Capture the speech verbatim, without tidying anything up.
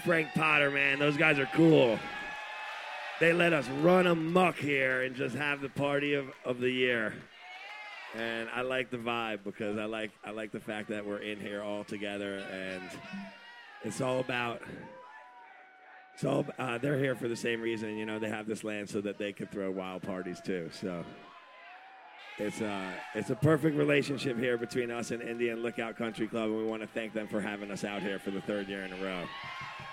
Frank Potter, man. Those guys are cool. They let us run amok here and just have the party of, of the year. And I like the vibe because I like I like the fact that we're in here all together, and it's all about. It's all uh, they're here for the same reason, you know. They have this land so that they could throw wild parties too. So it's uh it's a perfect relationship here between us and Indian Lookout Country Club, and we want to thank them for having us out here for the third year in a row.